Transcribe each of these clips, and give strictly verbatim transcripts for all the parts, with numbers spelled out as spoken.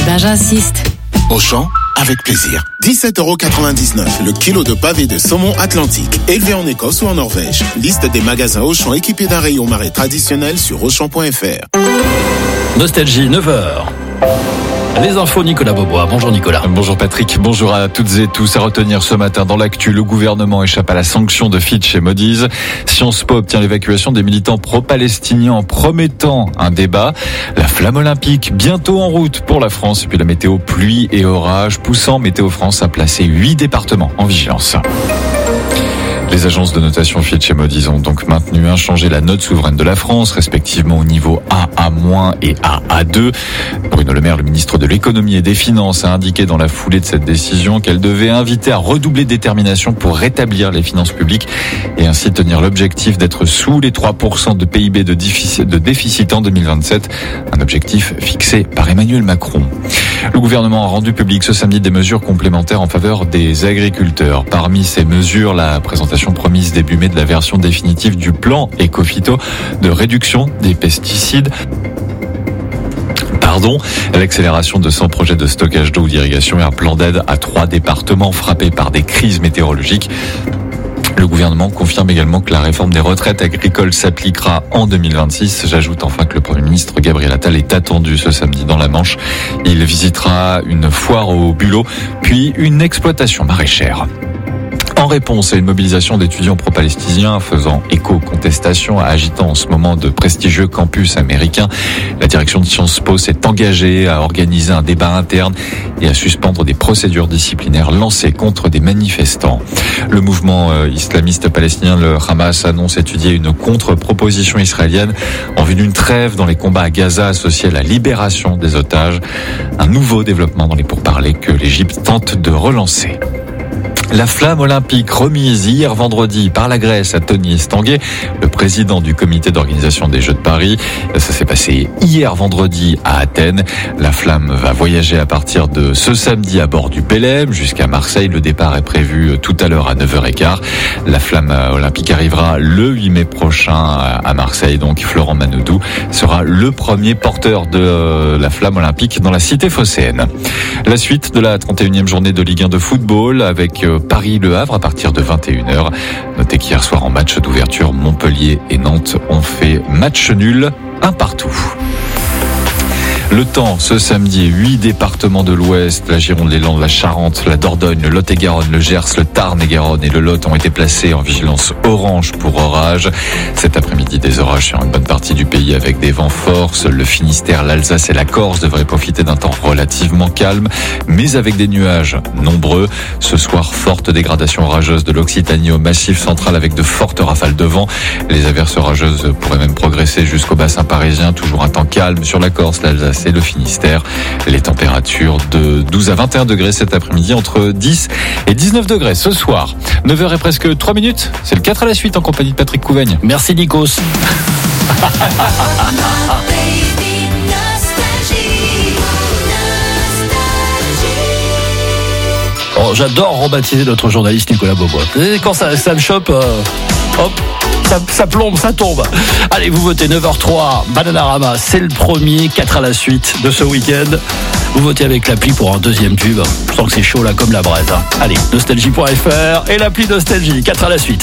ben j'insiste. Auchan, avec plaisir. dix-sept euros quatre-vingt-dix-neuf le kilo de pavé de saumon atlantique, élevé en Écosse ou en Norvège. Liste des magasins Auchan équipés d'un rayon marais traditionnel sur auchan point f r. Nostalgie, neuf heures. Les infos, Nicolas Beaubois. Bonjour Nicolas. Bonjour Patrick, bonjour à toutes et tous. À retenir ce matin dans l'actu, le gouvernement échappe à la sanction de Fitch et Moody's. Sciences Po obtient l'évacuation des militants pro-palestiniens en promettant un débat. La flamme olympique bientôt en route pour la France. Et puis la météo, pluie et orage, poussant Météo France à placer huit départements en vigilance. Les agences de notation Fitch et Moody's ont donc maintenu inchangée la note souveraine de la France, respectivement au niveau A A- et A A deux. Bruno Le Maire, le ministre de l'économie et des finances, a indiqué dans la foulée de cette décision qu'elle devait inviter à redoubler de détermination pour rétablir les finances publiques et ainsi tenir l'objectif d'être sous les trois pour cent de P I B de déficit, de déficit en deux mille vingt-sept, un objectif fixé par Emmanuel Macron. Le gouvernement a rendu public ce samedi des mesures complémentaires en faveur des agriculteurs. Parmi ces mesures, la présentation promise début mai de la version définitive du plan Écophyto de réduction des pesticides. Pardon, l'accélération de cent projets de stockage d'eau ou d'irrigation et un plan d'aide à trois départements frappés par des crises météorologiques. Le gouvernement confirme également que la réforme des retraites agricoles s'appliquera en deux mille vingt-six. J'ajoute enfin que le Premier ministre Gabriel Attal est attendu ce samedi dans la Manche. Il visitera une foire au bulot, puis une exploitation maraîchère. En réponse à une mobilisation d'étudiants pro-palestiniens faisant écho aux contestations, agitant en ce moment de prestigieux campus américains, la direction de Sciences Po s'est engagée à organiser un débat interne et à suspendre des procédures disciplinaires lancées contre des manifestants. Le mouvement islamiste palestinien, le Hamas, annonce étudier une contre-proposition israélienne en vue d'une trêve dans les combats à Gaza associée à la libération des otages. Un nouveau développement dans les pourparlers que l'Égypte tente de relancer. La flamme olympique remise hier vendredi par la Grèce à Tony Estanguet, le président du comité d'organisation des Jeux de Paris. Ça s'est passé hier vendredi à Athènes. La flamme va voyager à partir de ce samedi à bord du Pélème jusqu'à Marseille. Le départ est prévu tout à l'heure à neuf heures quinze. La flamme olympique arrivera le huit mai prochain à Marseille. Donc Florent Manoudou sera le premier porteur de la flamme olympique dans la cité phocéenne. La suite de la trente et unième journée de Ligue un de football avec Paris-Le Havre à partir de vingt et une heures. Notez qu'hier soir en match d'ouverture, Montpellier et Nantes ont fait match nul, un partout. Le temps, ce samedi, huit départements de l'Ouest, la Gironde, les Landes, la Charente, la Dordogne, le Lot-et-Garonne, le Gers, le Tarn-et-Garonne et le Lot ont été placés en vigilance orange pour orage. Cet après-midi, des orages sur une bonne partie du pays avec des vents forts. Seul le Finistère, l'Alsace et la Corse devraient profiter d'un temps relativement calme, mais avec des nuages nombreux. Ce soir, forte dégradation orageuse de l'Occitanie au Massif central avec de fortes rafales de vent. Les averses orageuses pourraient même progresser jusqu'au bassin parisien. Toujours un temps calme sur la Corse, l'Alsace et le Finistère. Les températures de douze à vingt et un degrés cet après-midi, entre dix et dix-neuf degrés ce soir. neuf heures et presque trois minutes. C'est le quatre à la suite en compagnie de Patrick Couvaigne. Merci Nikos. Oh, j'adore rebaptiser notre journaliste Nicolas Beaubois. Quand ça, ça me chope, euh, hop, ça, ça plombe, ça tombe. Allez, vous votez neuf heures trois, Bananarama, c'est le premier, quatre à la suite de ce week-end. Vous votez avec l'appli pour un deuxième tube. Je sens que c'est chaud là comme la braise. Hein. Allez, nostalgie point f r et l'appli Nostalgie, quatre à la suite.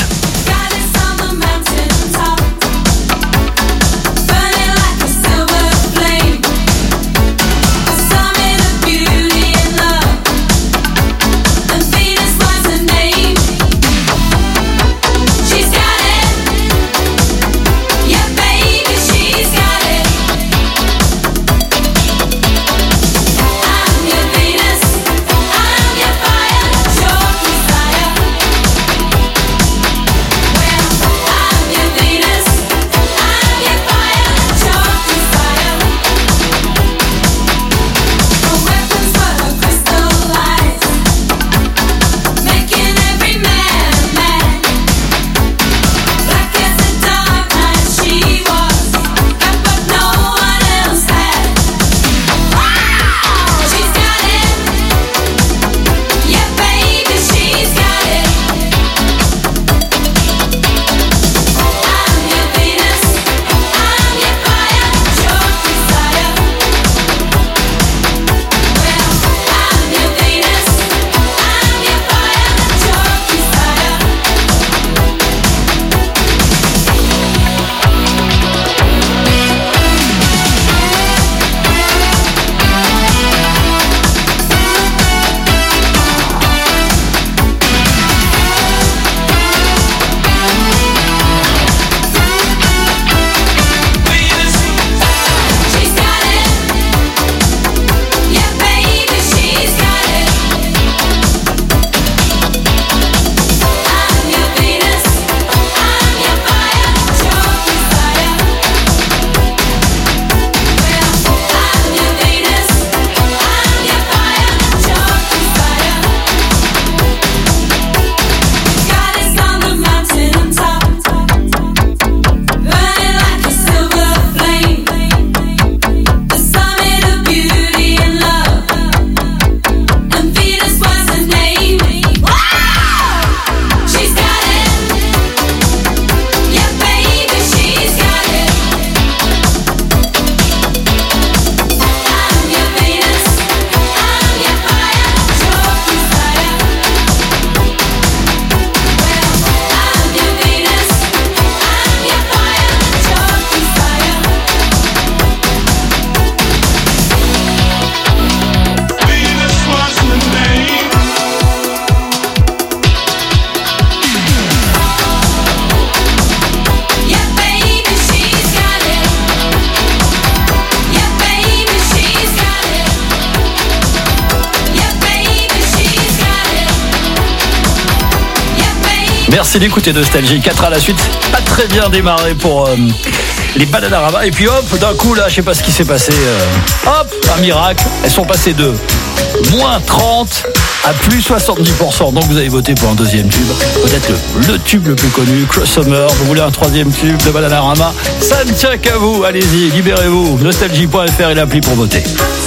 Merci d'écouter Nostalgie. quatre à la suite, pas très bien démarré pour euh, les Bananarama. Et puis hop, d'un coup là, je sais pas ce qui s'est passé. Euh, hop, un miracle. Elles sont passées de moins trente à plus soixante-dix pour cent. Donc vous avez voté pour un deuxième tube. Peut-être le, le tube le plus connu, Cruel Summer. Vous voulez un troisième tube de Bananarama? Ça ne tient qu'à vous. Allez-y, libérez-vous. Nostalgie point F R est l'appli pour voter.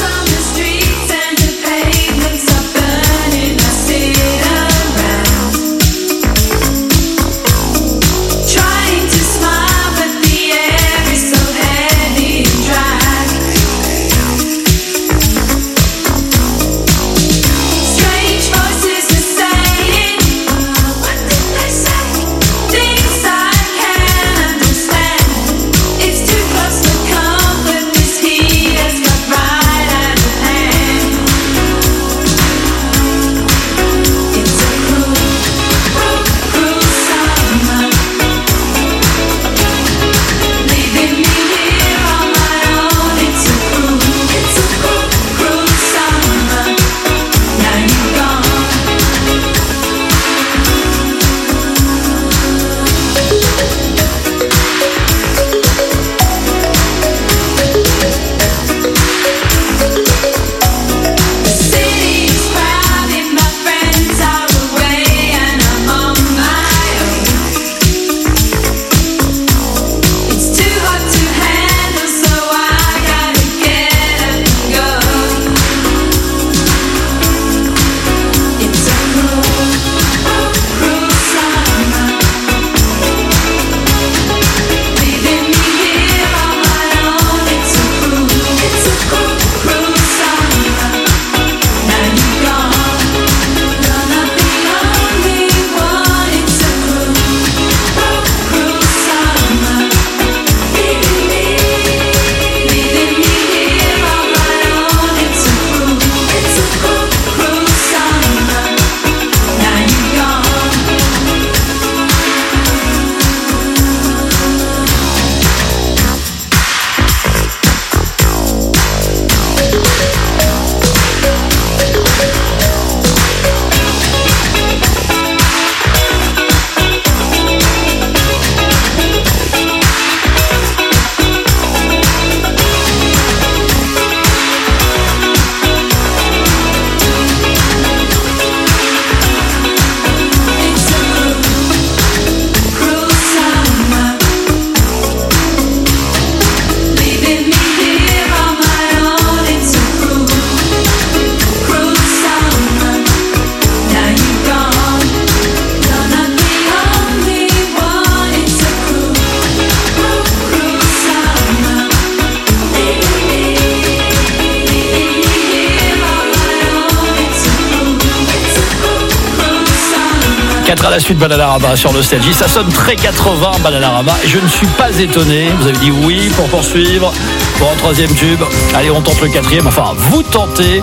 quatre à la suite, Bananarama sur Nostalgie. Ça sonne très quatre-vingts, Bananarama. Et je ne suis pas étonné. Vous avez dit oui pour poursuivre pour un troisième tube. Allez, on tente le quatrième. Enfin, vous tentez.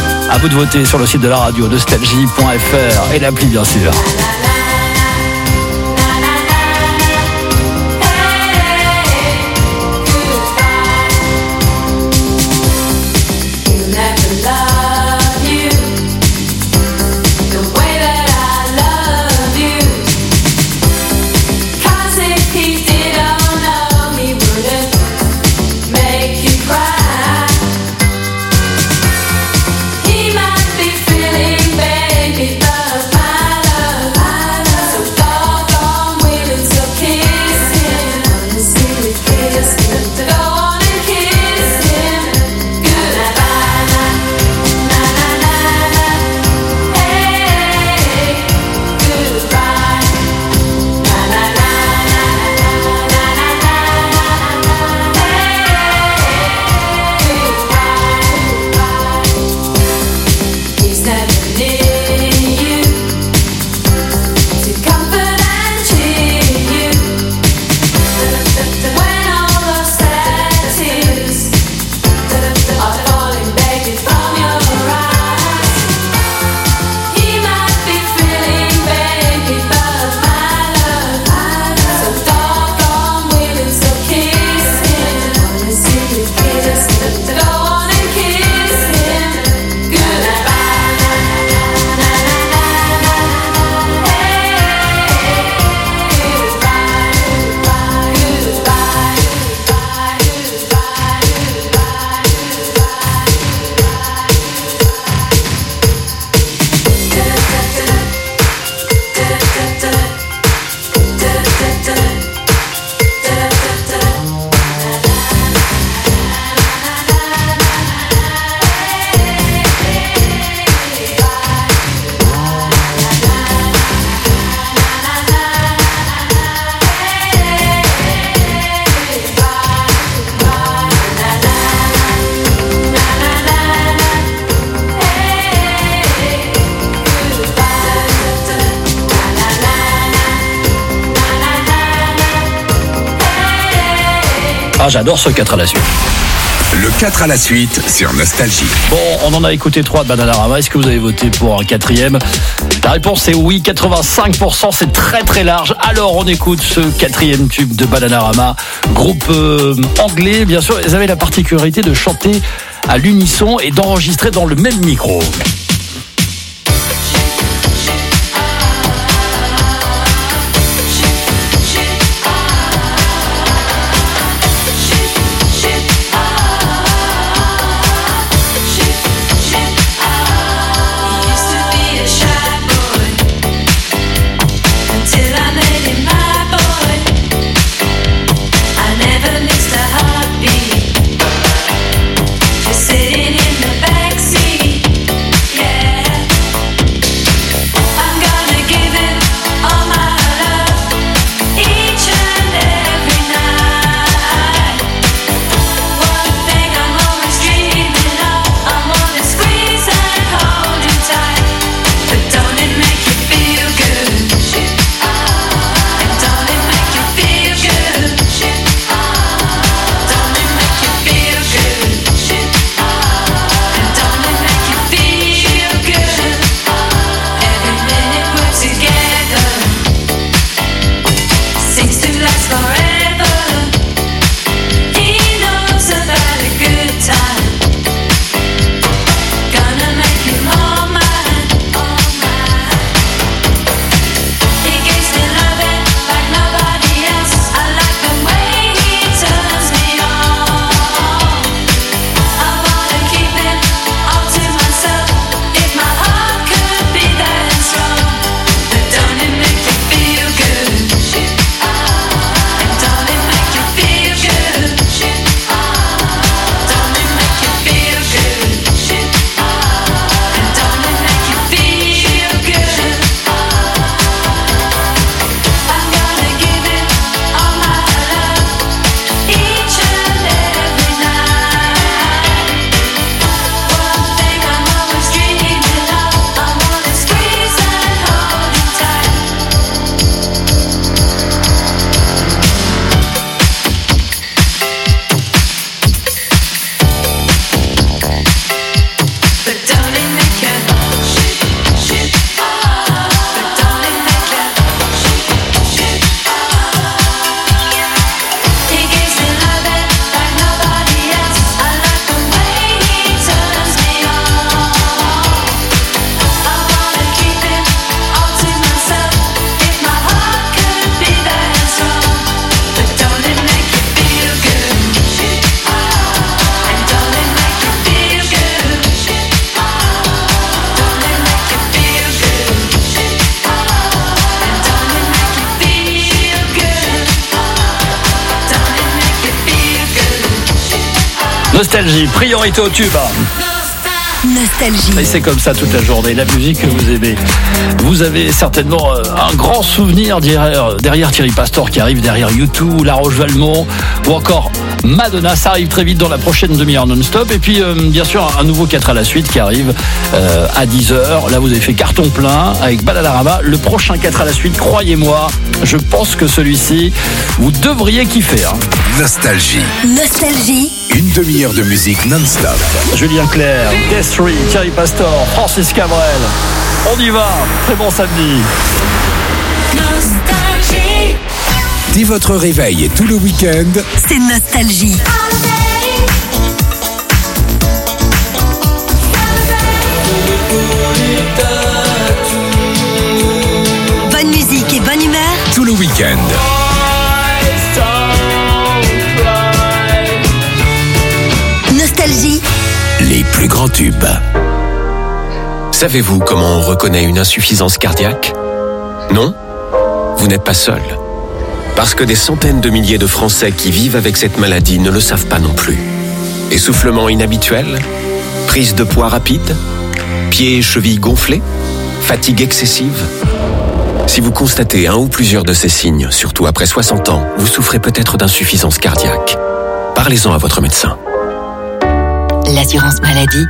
À vous de voter sur le site de la radio, nostalgie point F R et l'appli, bien sûr. He might be feeling, baby, but my love. Ah, j'adore ce quatre à la suite. Le quatre à la suite sur Nostalgie. Bon, on en a écouté trois de Bananarama. Est-ce que vous avez voté pour un quatrième? La réponse est oui, quatre-vingt-cinq pour cent, c'est très très large. Alors on écoute ce quatrième tube de Bananarama, groupe euh, anglais, bien sûr. Ils avaient la particularité de chanter à l'unisson et d'enregistrer dans le même micro. Nostalgie, priorité au tube. Nostalgie. Et c'est comme ça toute la journée, la musique que vous aimez. Vous avez certainement un grand souvenir derrière, derrière Thierry Pastor qui arrive derrière U deux, La Roche-Valmont ou encore Madonna. Ça arrive très vite dans la prochaine demi-heure non-stop. Et puis euh, bien sûr un nouveau quatre à la suite qui arrive euh, à dix heures. Là vous avez fait carton plein avec Bananarama. Le prochain quatre à la suite, croyez-moi, je pense que celui-ci vous devriez kiffer. Hein. Nostalgie. Nostalgie. Une demi-heure de musique non-stop. Julien Clerc, Destry, Thierry Pastor, Francis Cabrel. On y va. Très bon samedi. Nostalgie. Dès votre réveil et tout le week-end, C'est Nostalgie. Bonne musique et bonne humeur. tout le week-end. Nostalgie. Les plus grands tubes. Savez-vous comment on reconnaît une insuffisance cardiaque? Non? Vous n'êtes pas seul. Parce que des centaines de milliers de Français qui vivent avec cette maladie ne le savent pas non plus. Essoufflement inhabituel? Prise de poids rapide? Pieds et chevilles gonflés? Fatigue excessive? Si vous constatez un ou plusieurs de ces signes, surtout après soixante ans, vous souffrez peut-être d'insuffisance cardiaque. Parlez-en à votre médecin. L'assurance maladie.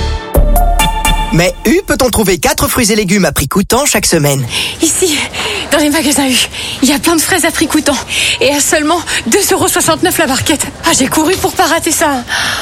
Mais U peut-on trouver quatre fruits et légumes à prix coûtant chaque semaine? Ici, Dans les magasins U, il y a plein de fraises à prix coûtant. Et à seulement deux euros soixante-neuf la barquette. Ah, j'ai couru pour pas rater ça.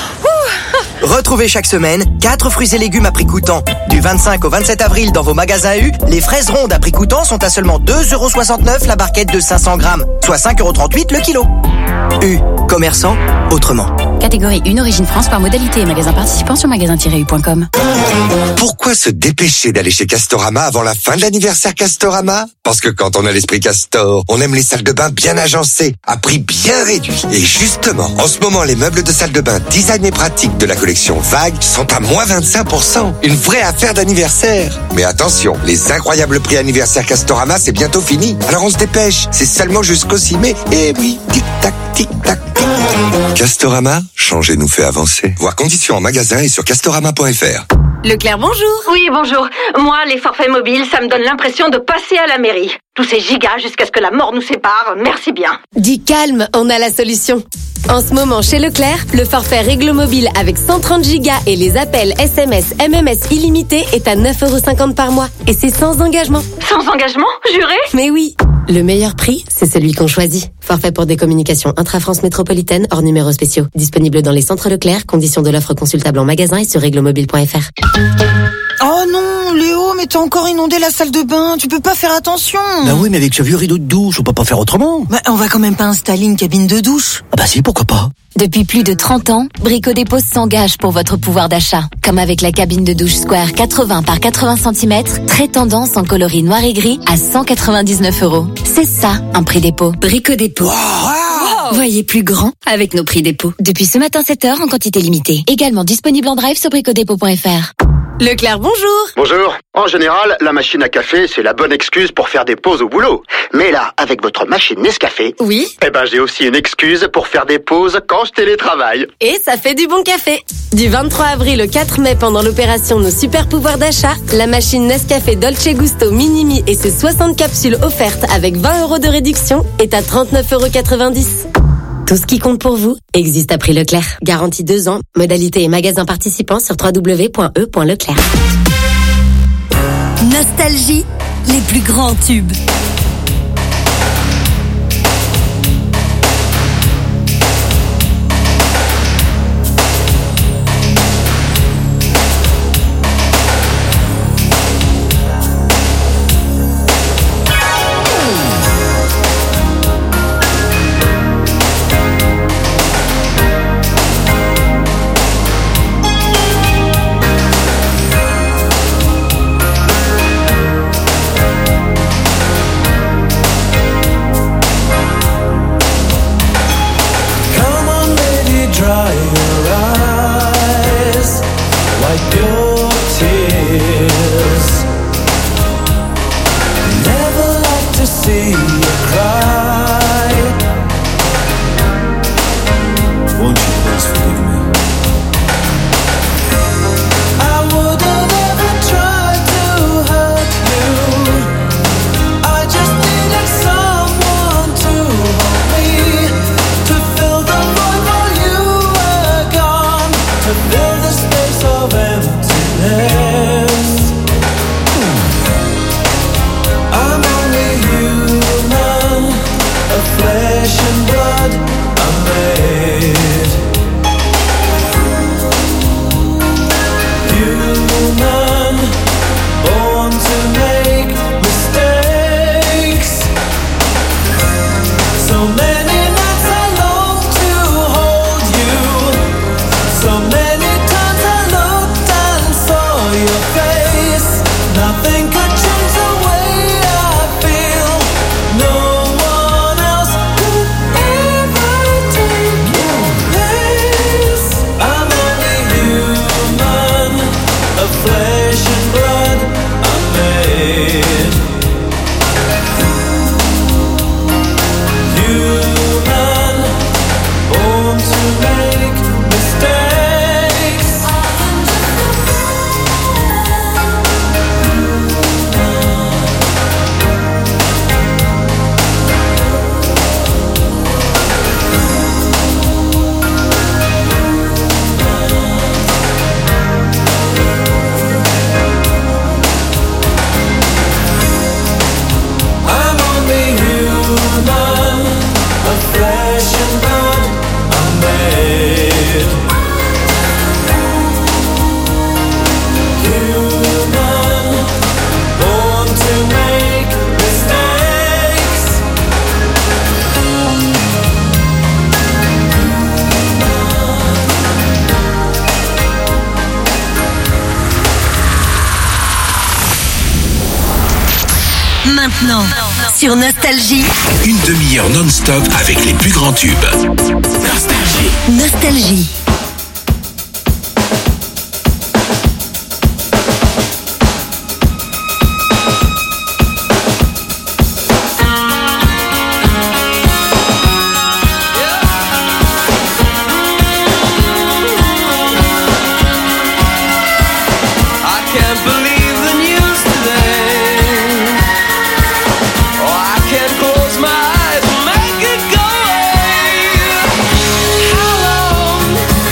Ouh. Retrouvez chaque semaine quatre fruits et légumes à prix coûtant. Du vingt-cinq au vingt-sept avril dans vos magasins U, les fraises rondes à prix coûtant sont à seulement deux euros soixante-neuf la barquette de cinq cents grammes, soit cinq euros trente-huit le kilo. U, commerçant autrement. Catégorie un Origine France par modalité et magasin participant sur magasin tiret u point com. Pourquoi se dépêcher d'aller chez Castorama avant la fin de l'anniversaire Castorama? Parce que quand on a l'esprit Castor, on aime les salles de bain bien agencées, à prix bien réduit. Et justement, en ce moment, les meubles de salle de bain design et pratique de la collection Vague sont à moins vingt-cinq pour cent. Une vraie affaire d'anniversaire. Mais attention, les incroyables prix anniversaire Castorama, c'est bientôt fini. Alors on se dépêche, c'est seulement jusqu'au six mai. Et oui, tic-tac, tic-tac, tic. Castorama, changer nous fait avancer. Voir conditions en magasin et sur castorama point f r. Leclerc, bonjour. Oui, bonjour. Moi, les forfaits mobiles, ça me donne l'impression de passer à la mairie. Tous ces gigas jusqu'à ce que la mort nous sépare, merci bien. Dis calme, on a la solution. En ce moment, chez Leclerc, le forfait Réglo Mobile avec cent trente gigas et les appels S M S, M M S illimités est à neuf euros cinquante par mois. Et c'est sans engagement. Sans engagement, juré? Mais oui. Le meilleur prix, c'est celui qu'on choisit. Forfait pour des communications intra-France métropolitaine hors numéros spéciaux. Disponible dans les centres Leclerc. Conditions de l'offre consultable en magasin et sur réglomobile point f r. Oh non, Léo, mais t'as encore inondé la salle de bain. Tu peux pas faire attention. Bah oui, mais avec ce vieux rideau de douche, on peut pas faire autrement. Bah, on va quand même pas installer une cabine de douche. Ah bah si, pourquoi pas. Depuis plus de trente ans, Brico Dépôt s'engage pour votre pouvoir d'achat. Comme avec la cabine de douche Square quatre-vingts par quatre-vingts centimètres, très tendance en coloris noir et gris à cent quatre-vingt-dix-neuf euros. C'est ça, un prix dépôt. Brico Dépôt. Wow. Voyez plus grand avec nos prix dépôt. Depuis ce matin sept heures en quantité limitée. Également disponible en drive sur bricodépôt point f r. Leclerc, bonjour. Bonjour. En général, la machine à café, c'est la bonne excuse pour faire des pauses au boulot. Mais là, avec votre machine Nescafé, oui. Eh ben, j'ai aussi une excuse pour faire des pauses quand je télétravaille. Et ça fait du bon café. Du vingt-trois avril au quatre mai, pendant l'opération Nos Super Pouvoirs d'achat, la machine Nescafé Dolce Gusto Minimi et ses soixante capsules offertes avec vingt euros de réduction est à trente-neuf euros quatre-vingt-dix. Tout ce qui compte pour vous existe à prix Leclerc. Garantie deux ans. Modalité et magasin participants sur w w w point e point leclerc. Nostalgie, les plus grands tubes. Maintenant, sur Nostalgie. Une demi-heure non-stop avec les plus grands tubes. Nostalgie. Nostalgie. Close my eyes and make it go away. How long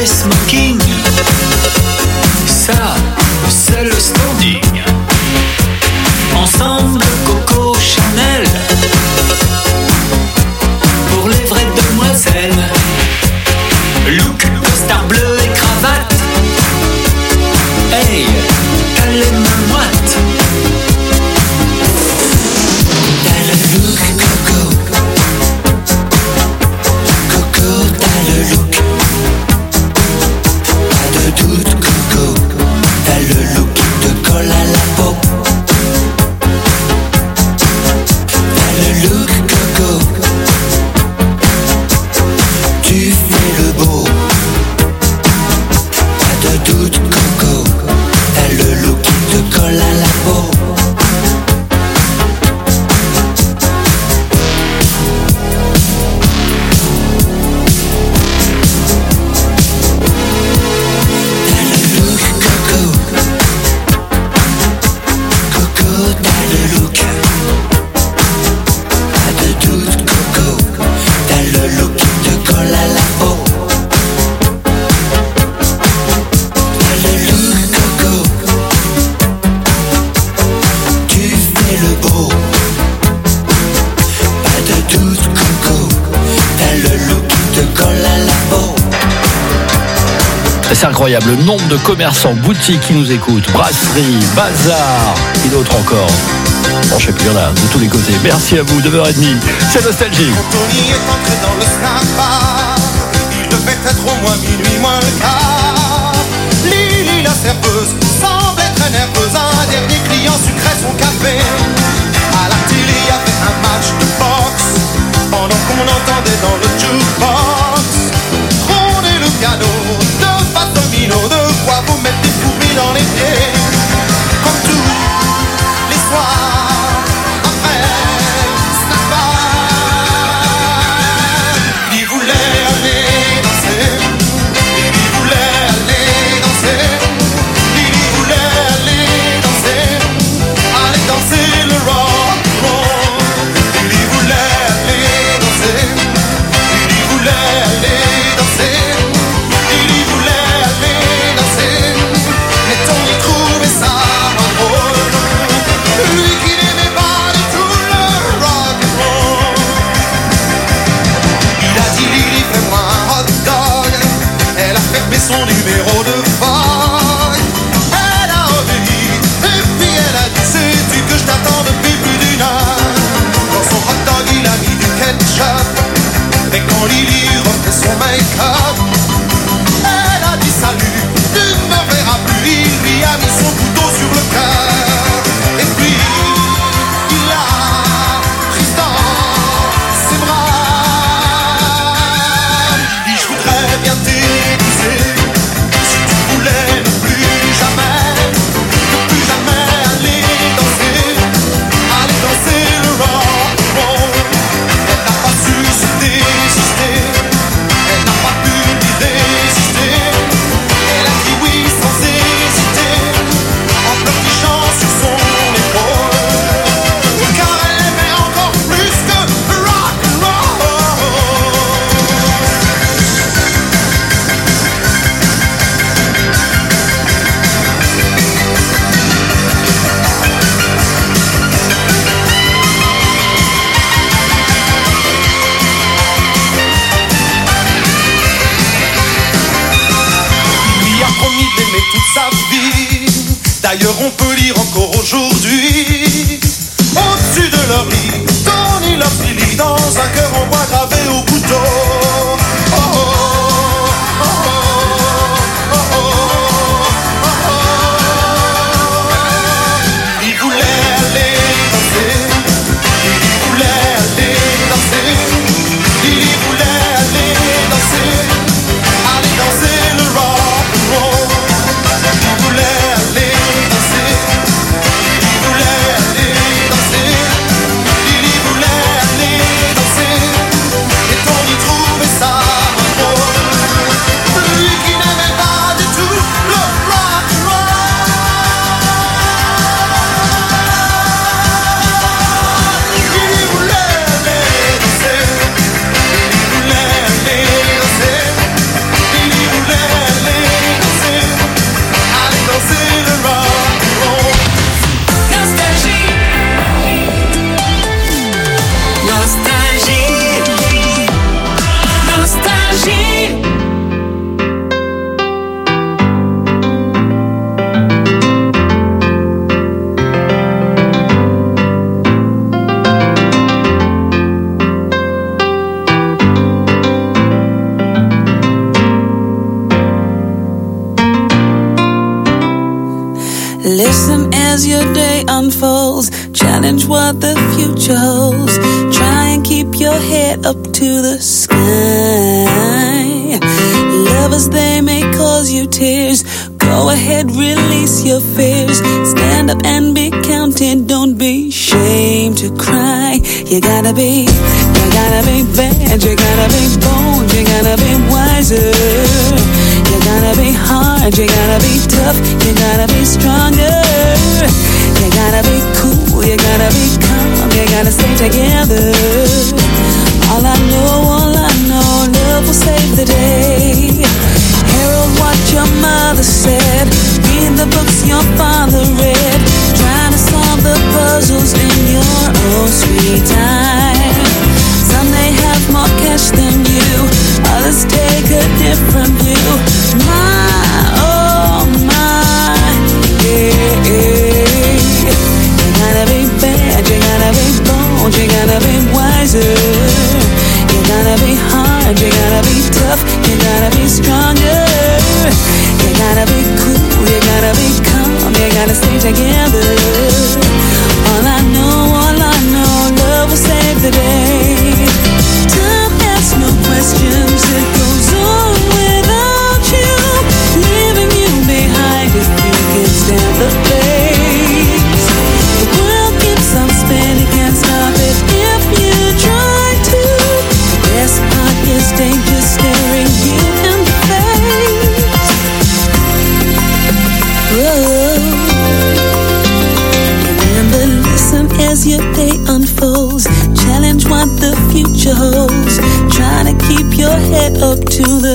des smokings. Ça, c'est le standing. Ensemble, Coco Chanel. Pour les vraies demoiselles. Look, costard bleu et cravate. Hey, t'as les mains moites. T'as le look, Coco. Coco, t'as le look. Pas de doute, Coco. T'as le look qui te colle à la peau. T'as le look, Coco. Tu fais le beau. Pas de doute, Coco. T'as le look qui te colle à la peau. T'as le look, Coco. Coco, t'as le look. Pas de doute, Coco. T'as le look qui te colle à la peau. T'as le look, Coco. Tu fais le beau. Pas de doute, Coco. T'as le look qui te colle à la peau. C'est incroyable, le nombre de commerçants, boutiques qui nous écoutent, brasseries, bazar et d'autres encore. Bon, je sais plus, il y en a de tous les côtés. Merci à vous, deux heures trente, c'est Nostalgie. Tony est entré dans le snapper. Il devait être au moins minuit moins le quart. Lily la serveuse semblait très nerveuse. Un dernier client sucrait son café. À la télé il y avait un match de boxe pendant qu'on entendait dans le jukebox trôner le piano de Fat Domino. De quoi vous mettre des fourmis dans les pieds. Comme tous les soirs après snapper. Il voulait aller danser. Il voulait aller danser. Il voulait aller danser. Aller danser le rock roll. Il voulait aller danser. Il voulait aller danser. Il voulait aller danser. Mais Tony trouvait ça moins drôle. Lui qui n'aimait pas du tout le rock and roll. Il a dit Lily fais-moi un hot dog. Elle a fermé son numéro de vague. Elle a obéi et puis elle a dit sais-tu que je t'attends depuis plus d'une heure. Dans son hot dog il a mis du ketchup. Et quand Lily refait son make-up, elle a dit salut, tu ne me verras plus. Il lui a mis son couteau sur le cœur. Et puis il a pris dans ses bras. Il dit je voudrais bien t'épouser. Si tu voulais ne plus jamais, ne plus jamais aller danser. Aller danser le rock and roll. Elle n'a pas su se désister. Elle n'a pas pu y résister. Elle a dit oui sans hésiter, en pleurnichant sur son épaule. Car elle aimait encore plus que le rock and roll. Il lui a promis d'aimer toute sa vie. D'ailleurs on peut lire encore aujourd'hui, au-dessus de leur lit, Tony leur Lily dans un cœur en bois gravé au couteau. Oh oh, oh oh, oh oh, oh oh. Il voulait aller danser. Il voulait aller danser. Il voulait aller danser. Aller danser le rock and roll. Il voulait aller danser. Il voulait aller danser. Il voulait aller danser. challenge what the future holds. Try and keep your head up to the sky. Lovers, they may cause you tears. Go ahead, release your fears. Stand up and be counted. Don't be ashamed to cry. You gotta be, you gotta be bad. You gotta be bold. You gotta be wiser. You gotta be hard. You gotta be tough. You gotta be stronger. You gotta be cool. You gotta be calm. You gotta stay together. All I know, all I know, love will save the day. Herald what your mother said. Read the books your father read. Trying to solve the puzzles in your own sweet time. Some may have more cash than you. Others take a different view. My, oh my, yeah, yeah. You gotta be bad, you gotta be bold, you gotta be wiser. You gotta be hard, you gotta be tough, you gotta be stronger. You gotta be cool, you gotta be calm, you gotta stay together. All I know, all I know, love will save the day. Time asks no questions, it goes on without you, leaving you behind if you can stand the pace. The world keeps on spinning, can't stop it if you try to. Best part is danger staring you in the face. Whoa. Remember, listen as your day unfolds. Challenge what the future holds. Try to keep your head up to the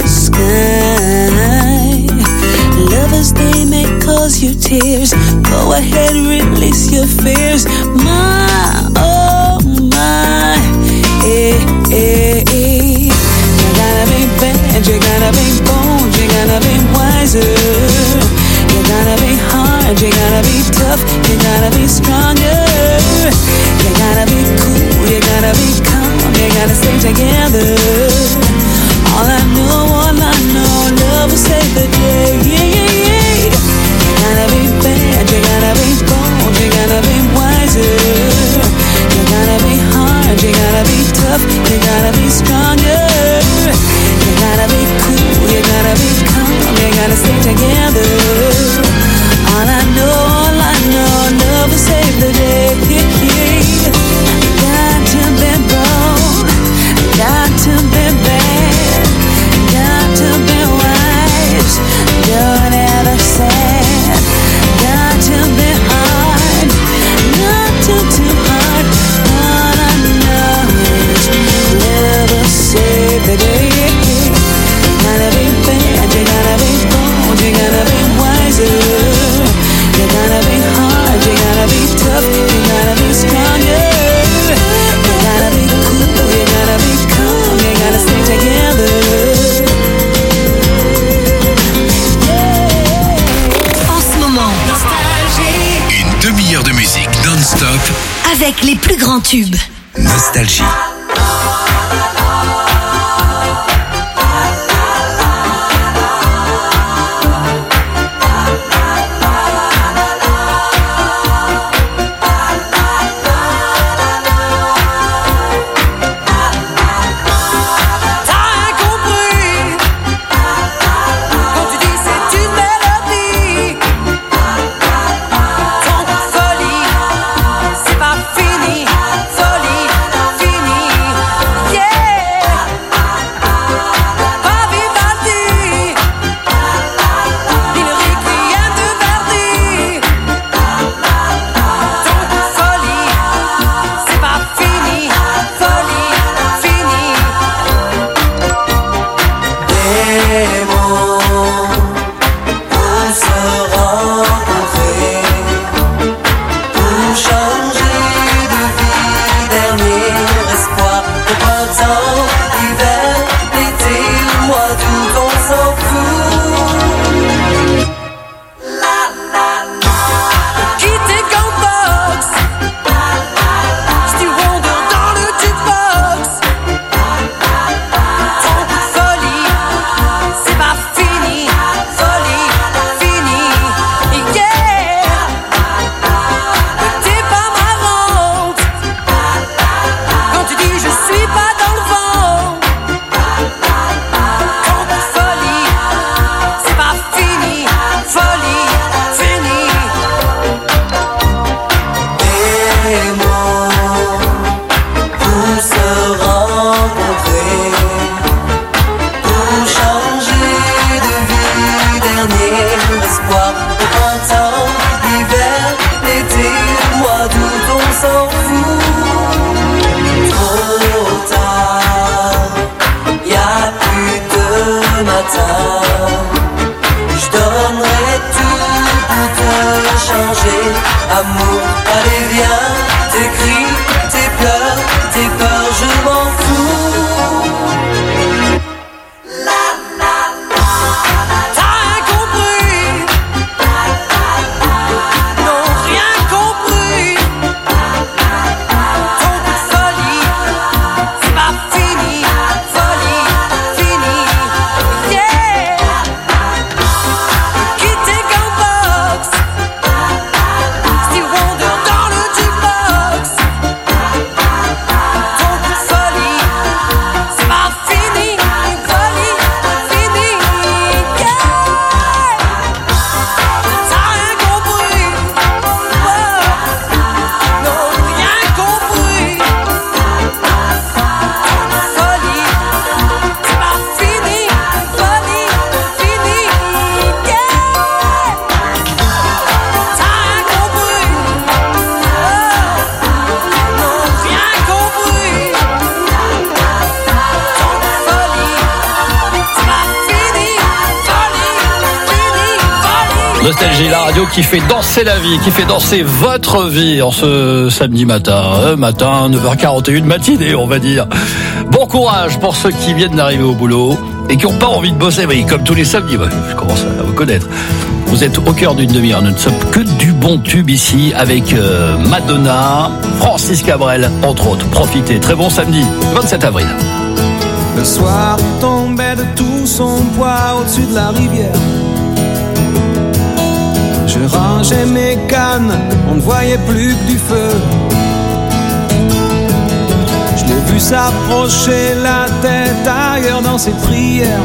sky. Lovers, they may cause you tears. Go ahead, release your fears. My, oh my, eh, eh, eh. You gotta be bad, you gotta be bold, you gotta be wiser. You gotta be hard, you gotta be tough, you gotta be stronger. You gotta be cool, you gotta be calm, you gotta stay together. All I know, all I know, love will save the day. Yeah, yeah, yeah. You gotta be bad, you gotta be bold, you gotta be wiser. You gotta be hard, you gotta be tough, you gotta be stronger. You gotta be cool, you gotta be calm, you gotta stay together. All I know, all I know, love will save the day. Got to be bold, got to be bad, got to be wise, don't ever sad. Got to be hard, not too too hard. All I know is love will save the day. You gotta be bad, you gotta be bold, you gotta be wiser. You gotta be hard, you gotta be tough, you gotta be stronger. You gotta be cool, you gotta be calm, you gotta stay together. En ce moment, Une demi-heure de musique non-stop avec les plus grands tubes. Nostalgie. T'es pas marrant. Nostalgie, la radio qui fait danser la vie, qui fait danser votre vie en ce samedi matin. Euh, matin, neuf heures quarante et une, matinée, on va dire. Bon courage pour ceux qui viennent d'arriver au boulot et qui n'ont pas envie de bosser. Mais comme tous les samedis, ouais, je commence à vous connaître. Vous êtes au cœur d'une demi-heure. Nous ne sommes que du bon tube ici avec euh, Madonna, Francis Cabrel, entre autres. Profitez. Très bon samedi, vingt-sept avril. Le soir tombait de tout son poids au-dessus de la rivière. Je rangeais mes cannes, on ne voyait plus que du feu. Je l'ai vu s'approcher la tête ailleurs dans ses prières.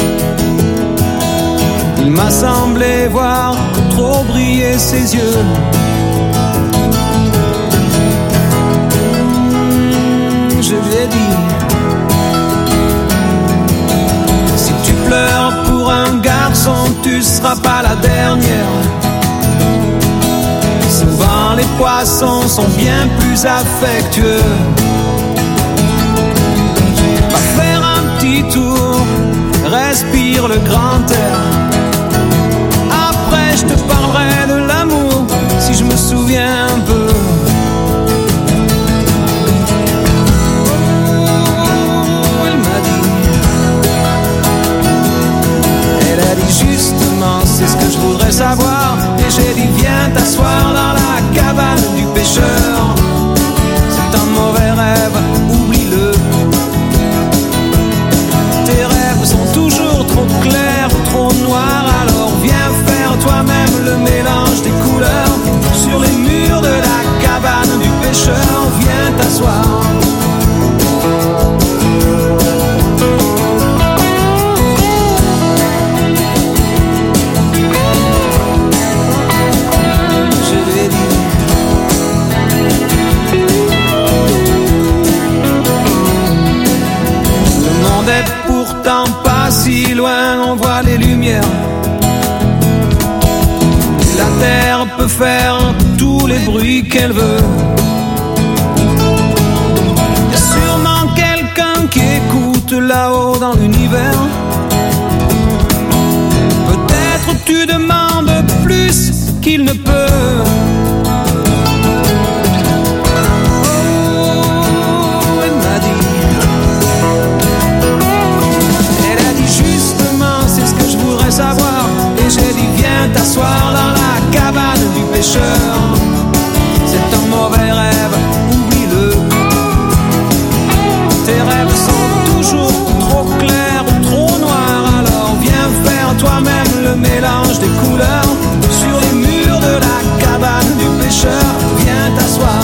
Il m'a semblé voir trop briller ses yeux. Je lui ai dit: si tu pleures pour un garçon, tu seras pas la dernière. Souvent les poissons sont bien plus affectueux. Va faire un petit tour, respire le grand air. Après je te parlerai de l'amour, si je me souviens un peu. Oh, elle m'a dit, elle a dit justement, c'est ce que je voudrais savoir. Et j'ai dit, viens t'asseoir dans la cabane du pêcheur. C'est un mauvais rêve, oublie-le. Tes rêves sont toujours trop clairs ou trop noirs. Alors viens faire toi-même le mélange des couleurs. Sur les murs de la cabane du pêcheur, viens t'asseoir. Pourtant pas si loin, on voit les lumières. La terre peut faire tous les bruits qu'elle veut. Y a sûrement quelqu'un qui écoute là-haut dans l'univers. Peut-être tu demandes plus qu'il ne peut. Savoir. Et j'ai dit viens t'asseoir dans la cabane du pêcheur. C'est un mauvais rêve, oublie-le. Tes rêves sont toujours trop clairs ou trop noirs. Alors viens faire toi-même le mélange des couleurs. Sur les murs de la cabane du pêcheur, viens t'asseoir.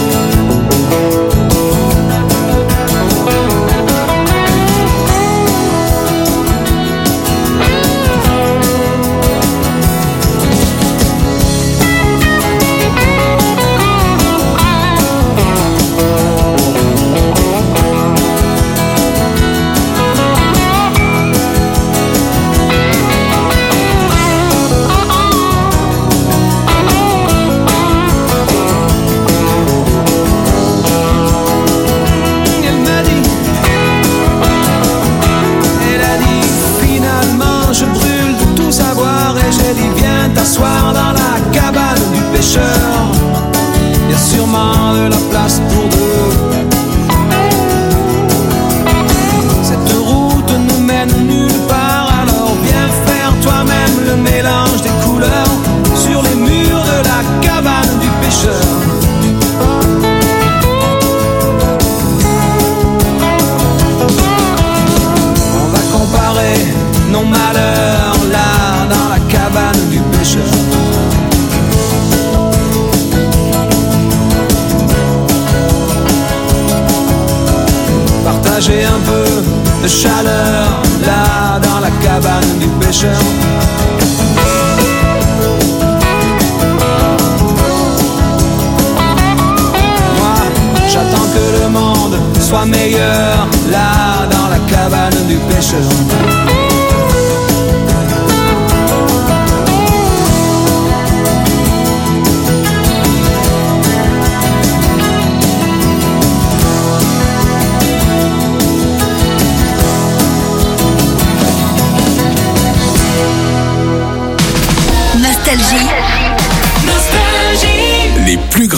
T'asseoir dans la cabane du pêcheur. Y'a sûrement de la place pour deux. Cette route ne mène nulle part. Alors viens faire toi-même le mélange des couleurs. Sur les murs de la cabane du pêcheur. On va comparer nos malheurs là dans la cabane du pêcheur. Partager un peu de chaleur là dans la cabane du pêcheur. Moi, j'attends que le monde soit meilleur là dans la cabane du pêcheur.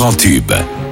grands tubes.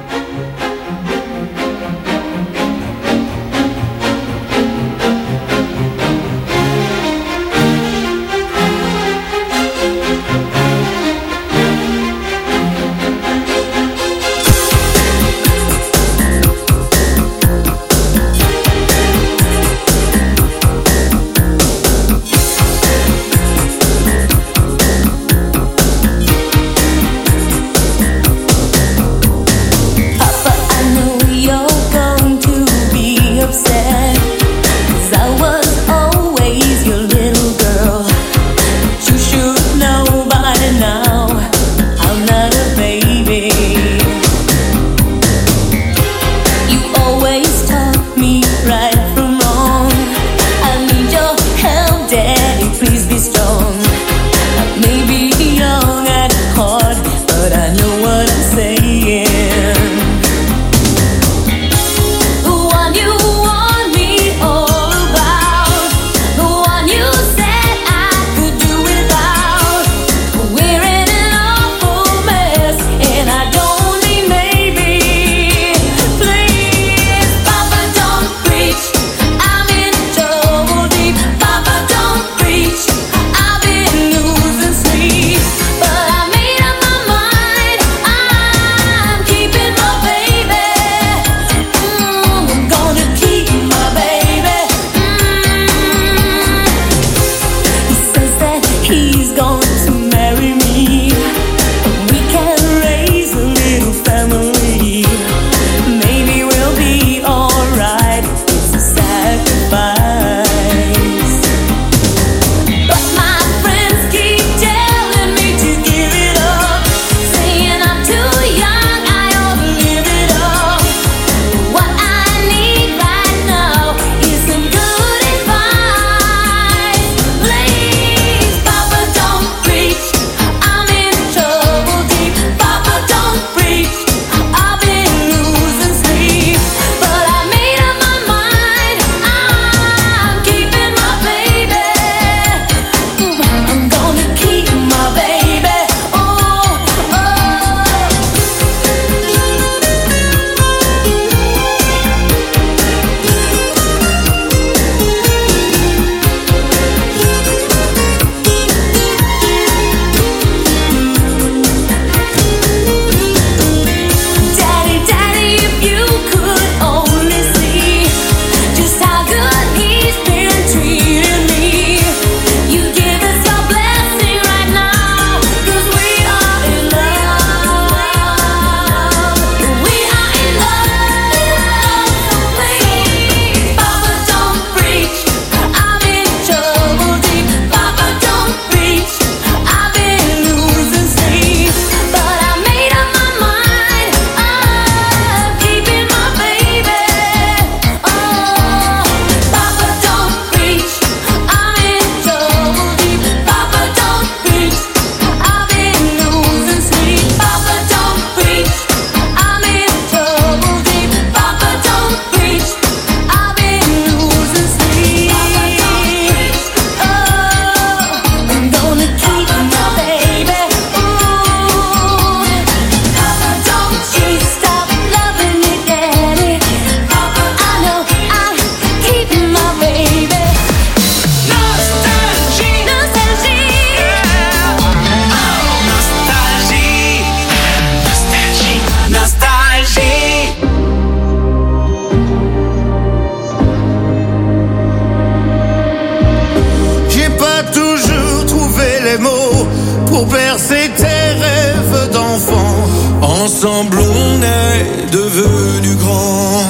pour percer tes rêves d'enfant. Ensemble on est devenus grands.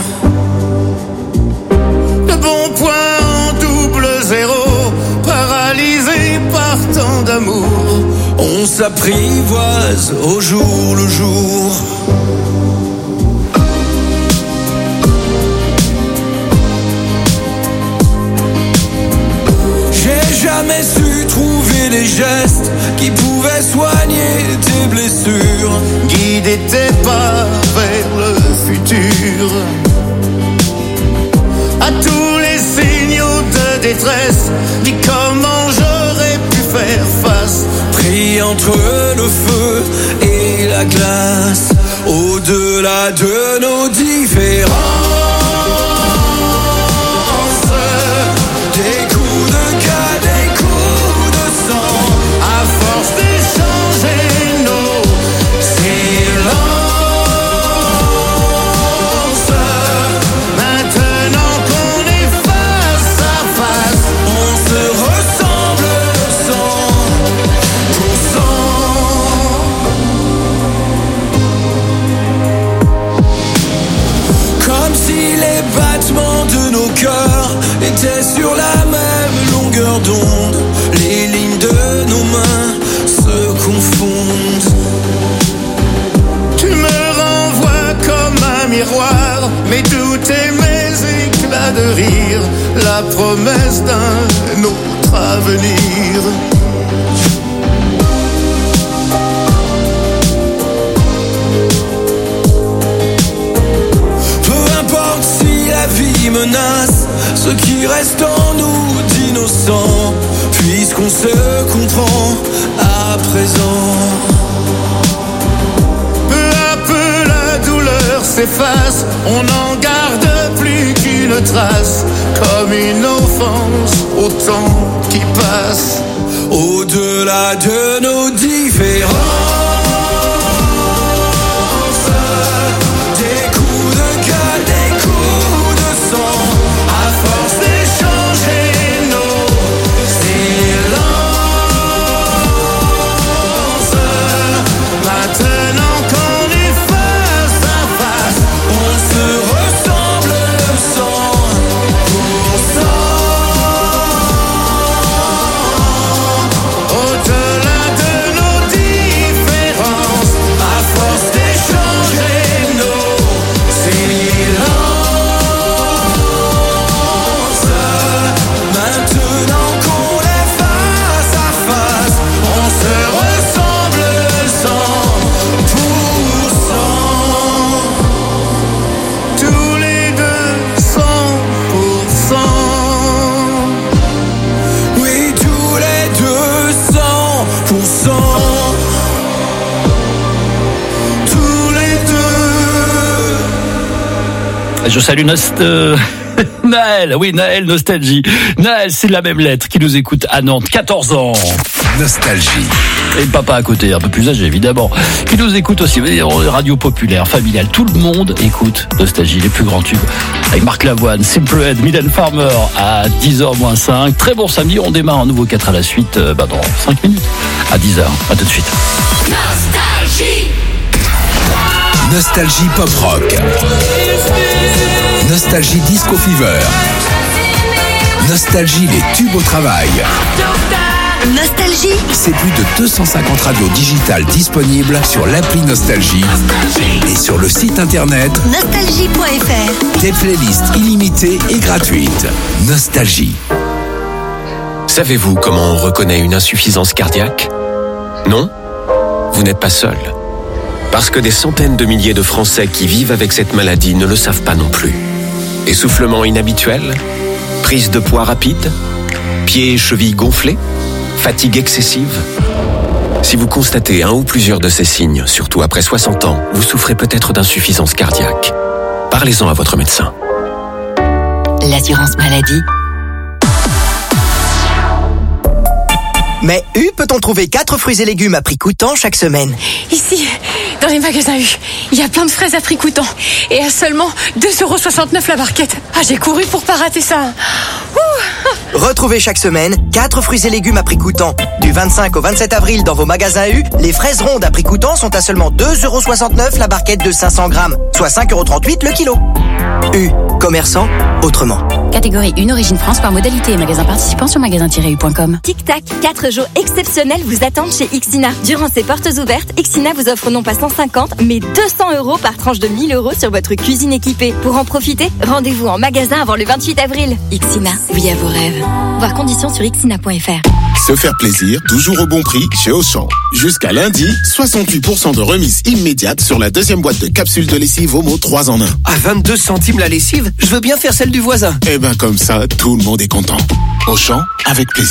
Le bon point en double zéro, paralysé par tant d'amour. On s'apprivoise au jour le jour. J'ai jamais su trouver les gestes qui pouvaient soigner tes blessures, guider tes pas vers le futur. À tous les signaux de détresse, dis comment j'aurais pu faire face, pris entre le feu et la glace. Au Au-delà de nos différences, des coups de cœur, des coups de sang, à force d'échanger nos silences. Maintenant qu'on est face à face, on se ressemble cent pour cent. Comme si les battements de nos cœurs étaient sur la même longueur d'onde. Les lignes de nos mains se confondent. Tu me renvoies comme un miroir, mais tous tes mes éclats de rire, la promesse d'un autre avenir. Peu importe si la vie menace ce qui reste en nous d'innocent, puisqu'on se comprend à présent. Peu à peu la douleur s'efface, on n'en garde plus qu'une trace, comme une offense au temps qui passe. Au-delà de nos différences, des coups de gueule, des coups de sang, à force d'échanger nos silences. Maintenant qu'on est face à face, on se ressemble cent pour cent. Au-delà de nos différences, à force d'échanger nos silences. Maintenant qu'on est face à face, on se ressemble cent pour cent. Tous les deux cent pour cent. Oui, tous les deux cent pour cent. Tous les deux. Je salue Nost... euh, Naël, oui Naël, Nostalgie. Naël, c'est la même lettre qui nous écoute à Nantes, quatorze ans. Nostalgie. Et le papa à côté, un peu plus âgé évidemment, qui nous écoute aussi, radio populaire, familiale. Tout le monde écoute Nostalgie, les plus grands tubes. Avec Marc Lavoine, Simple Red, Mylène Farmer à dix heures moins cinq. Très bon samedi, on démarre un nouveau quatre à la suite euh, bah, dans cinq minutes. À dix heures, à tout de suite. Nostalgie. Nostalgie pop rock. Nostalgie disco fever. Nostalgie les tubes au travail. Nostalgie. C'est plus de deux cent cinquante radios digitales disponibles sur l'appli Nostalgie et sur le site internet Nostalgie point F R. Des playlists illimitées et gratuites. Nostalgie. Savez-vous comment on reconnaît une insuffisance cardiaque? Non? Vous n'êtes pas seul. Parce que des centaines de milliers de Français qui vivent avec cette maladie ne le savent pas non plus. Essoufflement inhabituel? Prise de poids rapide? Pieds et chevilles gonflés? Fatigue excessive? Si vous constatez un ou plusieurs de ces signes, surtout après soixante ans, vous souffrez peut-être d'insuffisance cardiaque. Parlez-en à votre médecin. L'assurance maladie. Mais U peut-on trouver quatre fruits et légumes à prix coûtant chaque semaine? Ici, dans les magasins U, il y a plein de fraises à prix coûtant. Et à seulement deux euros soixante-neuf la barquette. Ah, j'ai couru pour pas rater ça. Ouh. Retrouvez chaque semaine quatre fruits et légumes à prix coûtant. Du vingt-cinq au vingt-sept avril dans vos magasins U, les fraises rondes à prix coûtant sont à seulement deux euros soixante-neuf la barquette de cinq cents grammes, soit cinq euros trente-huit le kilo. U, commerçant autrement. Catégorie un Origine France par modalité et magasin participant sur magasin tiret u point com. Tic-tac, quatre jours exceptionnels vous attendent chez Ixina. Durant ces portes ouvertes, Ixina vous offre non pas cent cinquante, mais deux cents euros par tranche de mille euros sur votre cuisine équipée. Pour en profiter, rendez-vous en magasin avant le vingt-huit avril. Ixina, oui à vos rêves. Voir conditions sur ixina point F R. Se faire plaisir, toujours au bon prix chez Auchan. Jusqu'à lundi, soixante-huit pour cent de remise immédiate sur la deuxième boîte de capsules de lessive Omo trois en un. À vingt-deux centimes la lessive, je veux bien faire celle du voisin. Eh ben comme ça, tout le monde est content. Auchan, avec plaisir.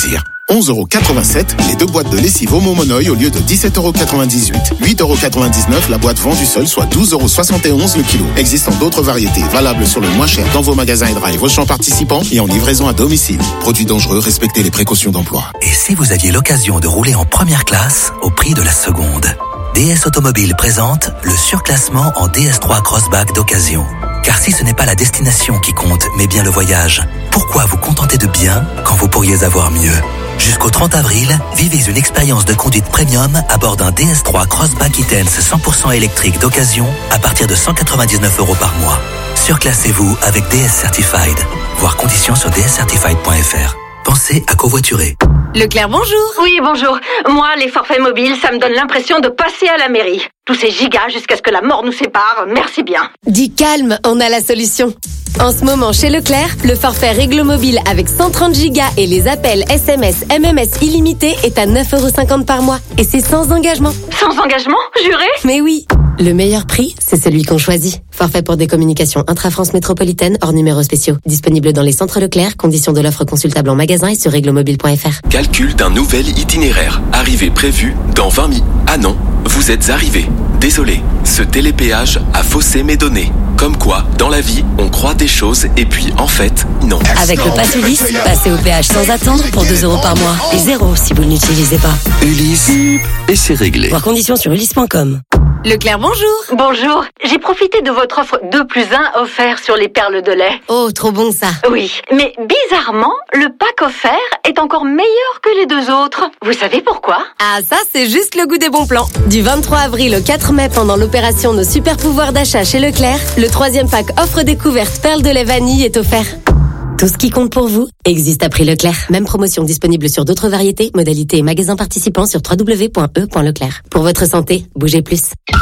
onze euros quatre-vingt-sept les deux boîtes de lessive Omo Monoï au lieu de dix-sept euros quatre-vingt-dix-huit. huit euros quatre-vingt-dix-neuf la boîte vendue seule, soit douze euros soixante et onze le kilo. Existant d'autres variétés valables sur le moins cher dans vos magasins et drive Auchan participants et en livraison à domicile. Produits dangereux, respectez les précautions d'emploi. Et si vous aviez l'occasion de rouler en première classe au prix de la seconde? D S Automobile présente le surclassement en D S trois Crossback d'occasion. Car si ce n'est pas la destination qui compte, mais bien le voyage, pourquoi vous contenter de bien quand vous pourriez avoir mieux? Jusqu'au trente avril, vivez une expérience de conduite premium à bord d'un D S trois Crossback E-Tense cent pour cent électrique d'occasion à partir de cent quatre-vingt-dix-neuf euros par mois. Surclassez-vous avec D S Certified. Voir conditions sur d s certified point f r. Pensez à covoiturer. Leclerc, bonjour. Oui, bonjour. Moi, les forfaits mobiles, ça me donne l'impression de passer à la mairie. Tous ces gigas jusqu'à ce que la mort nous sépare, merci bien. Dis calme, on a la solution. En ce moment, chez Leclerc, le forfait Réglo Mobile avec cent trente gigas et les appels S M S, M M S illimités est à neuf euros cinquante par mois. Et c'est sans engagement. Sans engagement, juré? Mais oui. Le meilleur prix, c'est celui qu'on choisit. Forfait pour des communications intra-France métropolitaine hors numéros spéciaux. Disponible dans les centres Leclerc. Conditions de l'offre consultable en magasin et sur réglomobile point f r. Calcul d'un nouvel itinéraire. Arrivée prévue dans vingt minutes. Ah non, vous êtes arrivé. Désolé, ce télépéage a faussé mes données. Comme quoi, dans la vie, on croit des choses et puis en fait, non. Avec le Pass Ulysse, passez au péage sans attendre pour deux euros par mois. Et zéro si vous ne l'utilisez pas. Ulysse, et c'est réglé. Voir conditions sur ulysse point com. Leclerc, bonjour. Bonjour. J'ai profité de votre offre deux plus un offert sur les perles de lait. Oh, trop bon ça. Oui, mais bizarrement, le pack offert est encore meilleur que les deux autres. Vous savez pourquoi? Ah, ça, c'est juste le goût des bons plans. Du vingt-trois avril au quatre mai, pendant l'opération Nos super pouvoirs d'achat chez Leclerc, le troisième pack offre découverte perles de lait vanille est offert. Tout ce qui compte pour vous existe à prix Leclerc. Même promotion disponible sur d'autres variétés, modalités et magasins participants sur w w w point e point leclerc. Pour votre santé, bougez plus.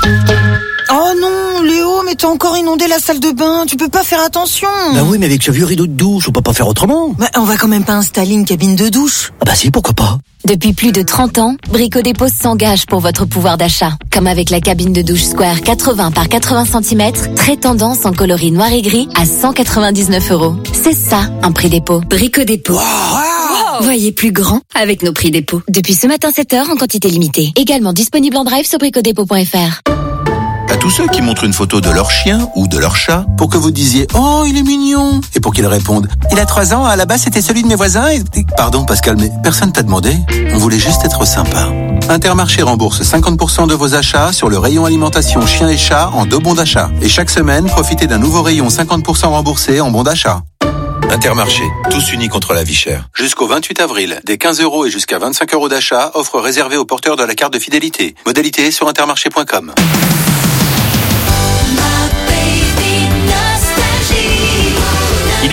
Oh non, Léo, mais t'as encore inondé la salle de bain. Tu peux pas faire attention. Bah oui, mais avec ce vieux rideau de douche, on peut pas faire autrement. Bah, on va quand même pas installer une cabine de douche. Ah bah si, pourquoi pas. Depuis plus de trente ans, Brico Dépôt s'engage pour votre pouvoir d'achat. Comme avec la cabine de douche Square quatre-vingts par quatre-vingts centimètres, très tendance en coloris noir et gris à cent quatre-vingt-dix-neuf euros. C'est ça, un prix dépôt. Brico Dépôt. Wow. Voyez plus grand avec nos prix dépôt. Depuis ce matin sept heures en quantité limitée. Également disponible en drive sur brico dépôt point f r. À tous ceux qui montrent une photo de leur chien ou de leur chat pour que vous disiez « Oh, il est mignon !» et pour qu'ils répondent « Il a trois ans, à la base c'était celui de mes voisins et... » Pardon Pascal, mais personne t'a demandé. On voulait juste être sympa. Intermarché rembourse cinquante pour cent de vos achats sur le rayon alimentation chien et chat en deux bons d'achat. Et chaque semaine, profitez d'un nouveau rayon cinquante pour cent remboursé en bons d'achat. Intermarché, tous unis contre la vie chère. Jusqu'au vingt-huit avril, des quinze euros et jusqu'à vingt-cinq euros d'achat, offre réservée aux porteurs de la carte de fidélité. Modalité sur intermarché point com.